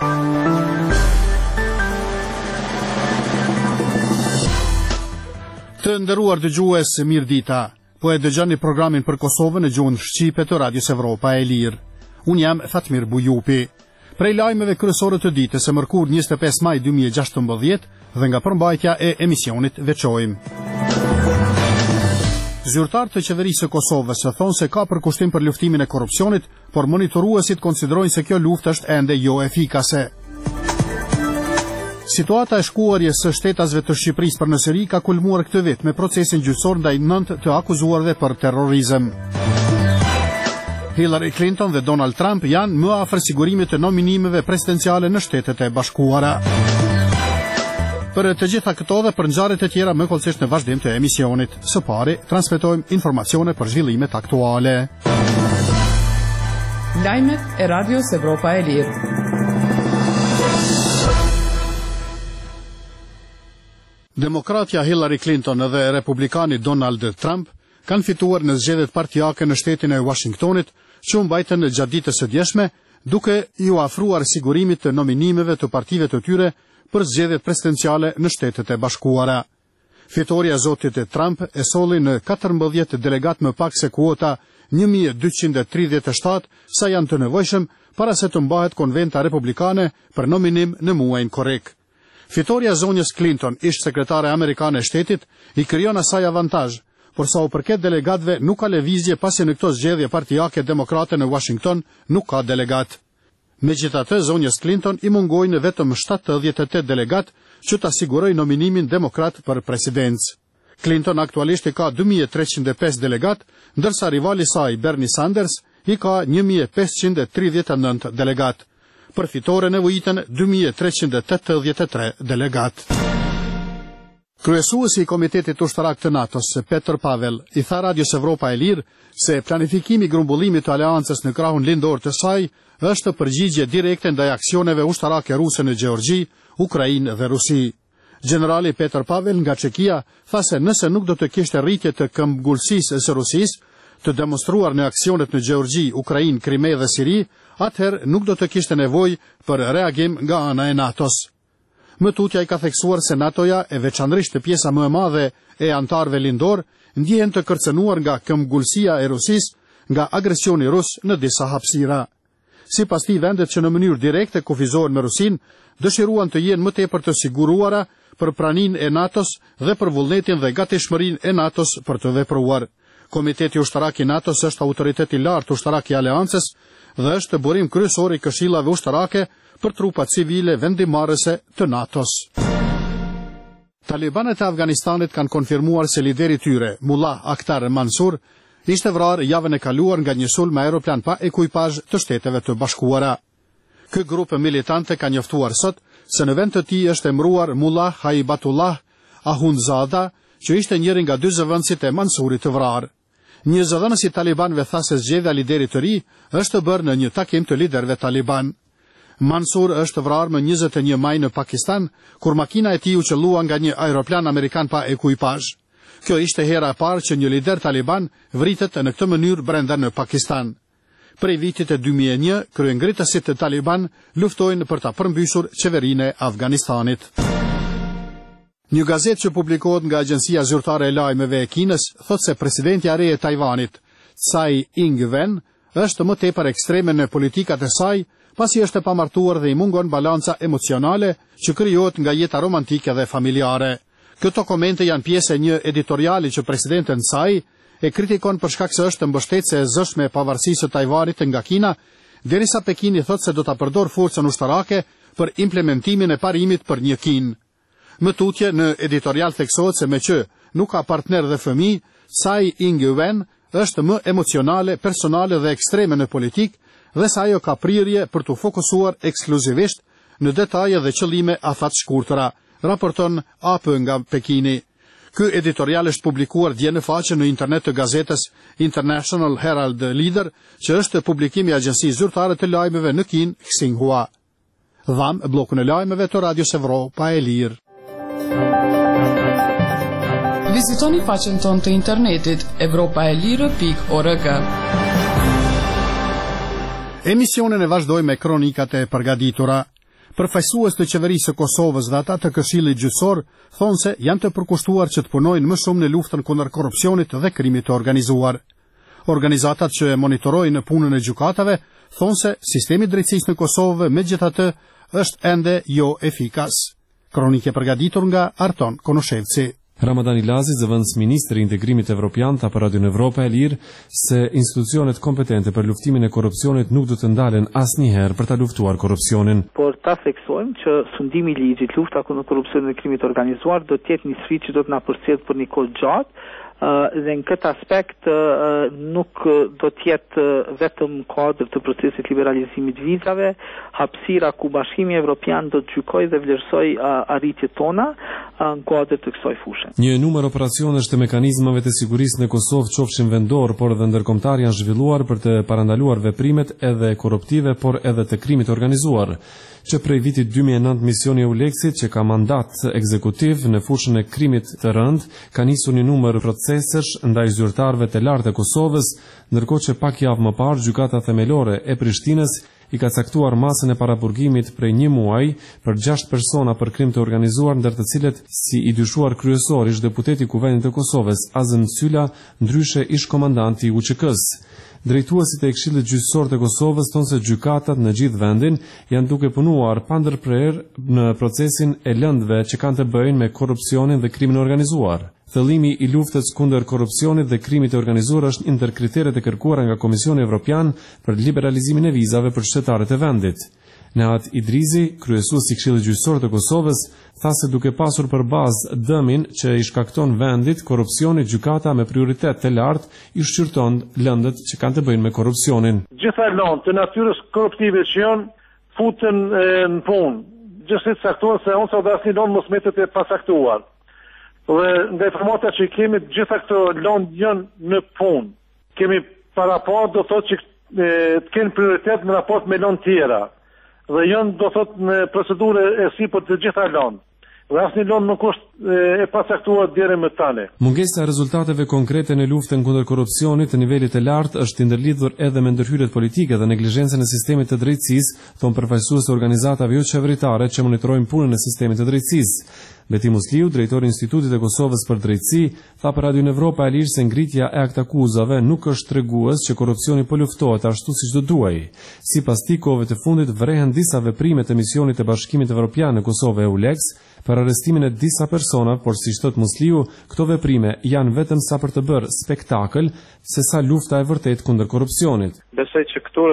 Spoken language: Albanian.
Të nderuar dëgjues, mirëdita. Po e dëgjoni programin për Kosovën në gjuhën shqipe të Radios Evropa e Lirë. Unë jam Fatmir Bujupi. Prej lajmeve kryesore të ditës së mërkur 25 maj 2016 dhe nga përmbajtja e emisionit veçojmë. Zyrtarët të qeverisë së Kosovës thonë se ka përkushtim për luftimin e korrupsionit, por monitoruesit konsiderojnë se kjo luftë është ende jo efikase. Situata e shkuarjes së shtetasve të Shqipërisë për në Siri ka kulmuar këtë vit me procesin gjyqësor ndaj 9 të akuzuarve për terrorizëm. Hillary Clinton dhe Donald Trump janë më afër sigurimit të nominimeve presidenciale në Shtetet e Bashkuara. Për të gjitha këto dhe për ngjarjet e tjera më kollësisht në vazhdim të emisionit. Së pari, transmetojmë informacione për zhvillimet aktuale. Lajmet e Radios Evropa e Lirë. Demokratja Hillary Clinton dhe republikani Donald Trump kanë fituar në zgjedhjet partijake në shtetin e Washingtonit, që u mbajtën gjatë ditës së djeshme, duke ju afruar sigurimit të nominimeve të partive të tyre për zgjedhjet presidenciale në Shtetet e Bashkuara. Fitoria e zotit Trump e solli në 14 delegat më pak se kuota 1237 sa janë të nevojshëm para se të mbahet konventa republikane për nominim në muajin korrik. Fitoria e zonjës Clinton, ish sekretare amerikane e shtetit, i krijon asaj avantazh, por sa u përket delegatëve nuk ka lëvizje pasi në këto zgjedhje partijake demokrate në Washington nuk ka delegat. Megjithatë, zonjës Clinton i mungojnë vetëm 78 delegat që ta sigurojnë nominimin demokrat për presidencë. Clinton aktualisht i ka 2305 delegat, ndërsa rivali i saj Bernie Sanders i ka 1539 delegat. Për fitore nevojiten 2383 delegat. Kryesuesi i Komitetit Ushtarak të NATO-s, Petr Pavel, i tha Radios Evropa e Lirë se planifikimi i grumbullimit të aleancës në krahun lindor të saj është përgjigje direkte ndaj aksioneve ushtarake ruse në Gjeorgji, Ukrainë dhe Rusi. Generali Petr Pavel nga Çekia tha se nëse nuk do të kishte rritje të këmbgulësisë së Rusisë, të demonstruar në aksionet në Gjeorgji, Ukrainë, Krime dhe Siri, atëherë nuk do të kishte nevojë për reagim nga ana e NATO-s. Më tutja i ka theksuar se NATO-ja, e veçanërisht pjesa më e madhe e antarëve lindor, ndjehen të kërcënuar nga këmbgulësia e Rusisë, nga agresioni rus në disa hapësira. Sipas tij, vendet që në mënyrë direkte kufizohen me Rusinë dëshiruan të jenë më tepër të siguruara për praninë e NATO-s dhe për vullnetin dhe gatishmërinë e NATO-s për të vepruar. Komiteti Ushtarak i NATO-s është autoriteti i lartë ushtarak i aleancës dhe është burim kryesor i këshillave ushtarake për trupat civile vendimmarrëse të NATO-s. Talibanët e Afganistanit kanë konfirmuar se lideri i tyre, Mullah Akhtar Mansur, ishte vrarë javën e kaluar nga një sulm me aeroplan pa ekuipazh të Shteteve të Bashkuara. Ky grup militante ka njoftuar sot se në vend të tij është emëruar Mullah Haibatullah Ahundzada, që ishte njëri nga dy zëvendësit e Mansurit të vrarë. Një zëvendës i talibanëve tha se zgjedhja liderit të ri është bërë në një takim të liderëve taliban. Mansur është vrarë më 21 maj në Pakistan, kur makina e tij u qellua nga një aeroplan amerikan pa ekuipazh. Kjo ishte hera e parë që një lider taliban vritet në këtë mënyrë brenda në Pakistan. Prej vitit e 2001, kryengritësit të taliban luftojnë për ta përmbysur qeverinë e Afganistanit. Një gazetë që publikohet nga Agjencia Zyrtare e Lajmeve e Kinës thotë se presidenti i ri i Tajvanit, Tsai Ing-wen, është më tepër ekstreme në politikat e saj, pasi është e pamartuar dhe i mungon balanca emocionale që krijohet nga jeta romantike dhe familjare. Këto komente janë pjesë e një editoriali që presidenti Tsai e kritikon për shkak se është mbështetëse e zëshme e pavarësisë së Tajvanit nga Kina, derisa Pekini thotë se do ta përdor forcën ushtarake për implementimin e parimit për një Kinë. Më tutje në editorial theksohet se me që nuk ka partner dhe fëmijë, Tsai Ing-wen është më emocionale, personale dhe ekstreme në politik dhe sa ajo ka prirje për të fokusuar ekskluzivisht në detaje dhe qëllime afat shkurtëra, raporton AP nga Pekini. Ky editorial është publikuar dje në faqen në internet të gazetës International Herald Leader, që është publikimi i Agjencisë Zyrtare të Lajmeve në Kinë, Xinhua. Dham bllokun e lajmeve të Radios Evropa e Lirë. Vizitoni faqen tonë të internetit evropaelire.org. Emisionin e vazhdoj me kronikat e përgatitura. Përfaqësues të qeverisë së Kosovës dhe ata të Këshillit Gjyqësor thonë se janë të përkushtuar që të punojnë më shumë në luftën kundër korrupsionit dhe krimit të organizuar. Organizatat që monitorojnë punën e gjykatave thonë se sistemi i drejtësisë në Kosovë megjithatë është ende jo efikas. Kronike përgatitur nga Arton Konoshevci. Ramadan Ilazi, zëvendës ministri i integrimit evropian, tha për Radion Evropa e Lirë se institucionet kompetente për luftimin e korrupsionit nuk do të ndalen asnjëherë për ta luftuar korrupsionin. Por ta theksojmë që sundimi i ligjit, lufta kundër korrupsionit dhe krimit organizuar do të jetë një sfidë që do të na përcjell për një kohë gjatë. Dhe në këtë aspekt nuk do të jetë vetëm kuadër të procesit liberalizimit vizave, hapësira ku Bashkimi Evropian do të gjykojë dhe vlerësoj arritjet tona në kuadër të kësaj fushë. Një numër operacionesh të mekanizmave të sigurisë në Kosovë, qofshin vendor por edhe ndërkombëtar, janë zhvilluar për të parandaluar veprimet edhe korruptive por edhe të krimit organizuar. Që prej vitit 2009 misioni EULEX-it, që ka mandat ekzekutiv në fushën e krimit të rënd, ka nisur një numër procesesh ndaj zyrtarëve të lartë të Kosovës, ndërkohë që pak javë më parë gjykata themelore e Prishtinës i ka caktuar masën e paraburgimit prej 1 muaji për 6 persona për krim të organizuar, ndër të cilët si i dyshuar kryesor ish deputeti i Kuvendit të Kosovës Azem Sylla, ndryshe ish komandanti i UÇK-s. Drejtuesit e Këshillit Gjyqësor të Kosovës thonë se gjykatat në gjithë vendin janë duke punuar pa ndërprerje në procesin e lëndëve që kanë të bëjnë me korrupsionin dhe krimin organizuar. Thellimi i luftës kundër korrupsionit dhe krimit të organizuar është një ndër kriteret e kërkuara nga Komisioni Evropian për liberalizimin e vizave për qytetarët e vendit. Nehat Idrizi, kryesuesi i Këshillit Gjyqësor të Kosovës, tha se duke pasur për bazë dëmin që i shkakton vendit korrupsioni, gjykata me prioritet të lartë i shqyrton lëndët që kanë të bëjnë me korrupsionin. Gjitha lëndë të natyrës korruptive që janë futen në punë, gjithsesi caktuar se onca dhe asnjë lëndë mos mbetet e pasaktuar. Dhe nga informata që kemi, gjitha këto lëndë janë në punë. Kemi paraport do thotë që të kenë prioritet në raport me lëndë tjera. Dhe janë do thot në procedurë e sipër të gjitha lëndë. Dhe asnjë lëndë nuk është e pasaktuar deri më tani. Mungesa e rezultateve konkrete në luftën kundër korrupsionit të nivelit të lartë është ndërlidhur edhe me ndërhyrjet politike dhe neglizhencën e sistemit të drejtësisë, thonë përfaqësues të organizatave jo qeveritare që monitorojnë punën e sistemit të drejtësisë. Beti Musliu, drejtori i Institutit të Kosovës për Drejtësi, tha për Radion Evropa e Lirë se ngritja e aktakuzave nuk është tregues që korrupsioni po luftohet ashtu siç do duhej. Sipas tij, kohëve të fundit vrehen disa veprime të misionit të Bashkimit Evropian në Kosovë EULEX për arrestimin e disa persona, por siç thot Musliu, këto veprime janë vetëm sa për të bërë spektakël, sesa lufta e vërtet kundër korrupsionit. Besoj që këto